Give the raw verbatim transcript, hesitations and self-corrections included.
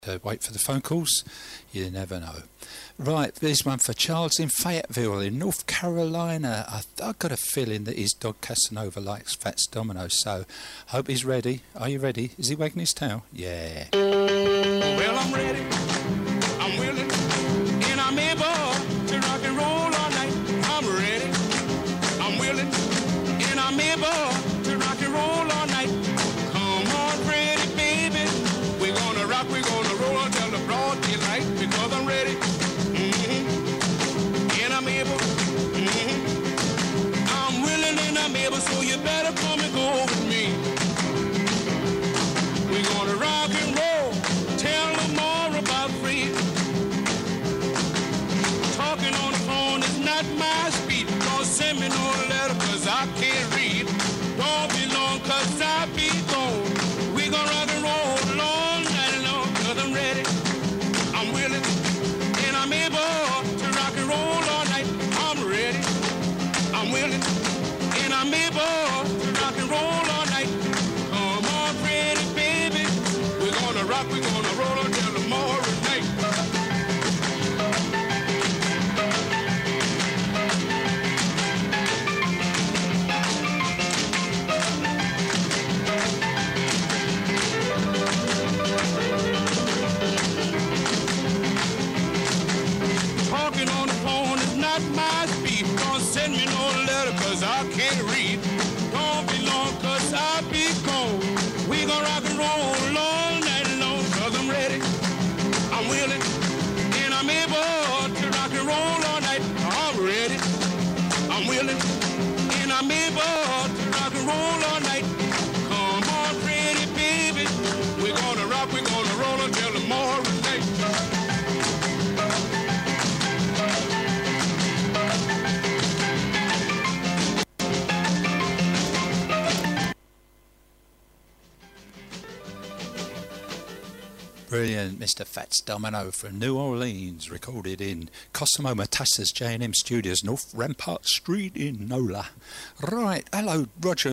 Uh, wait for the phone calls, you never know. Right, there's one for Charles in Fayetteville in North Carolina. I, I've got a feeling that his dog Casanova likes Fats Domino, so hope he's ready. Are you ready? Is he wagging his tail? Yeah. Well, I'm ready, I'm willing, and I'm able to rock and roll all night. I'm ready, I'm willing, and I'm able to rock and roll all night. Come on, pretty baby, we're gonna rock, we're gonna roll till the broad daylight, because I'm ready, mm-hmm. and I'm able, mm-hmm. I'm willing and I'm able, so you better come and go with me. We're gonna rock and roll, tell them more about free. Talking on the phone is not my speed. Don't send me no letter, cause I can't read. Don't be long, cause I be gone. We gonna rock and roll all night long, cause I'm ready, I'm willing, and I'm able to rock and roll all night. I'm ready, I'm willing, and I'm able to rock and roll all night. Come on, pretty baby, we're gonna rock, we're gonna roll until tomorrow night. Talking on the phone is not my speed. Don't send me no letter, cause I can't read. Don't be long, cause I be gone. We gon' rock and roll all night long, cause I'm ready, I'm willing, and I'm able to rock and roll all night. I'm ready, I'm willing, and I'm able to rock and roll all night. Come on, pretty baby, we're gonna rock, we're gonna roll until tomorrow night. Brilliant, Mister Fats Domino from New Orleans, recorded in Cosimo Matassa's J and M Studios, North Rampart Street in NOLA. Right, hello, Roger.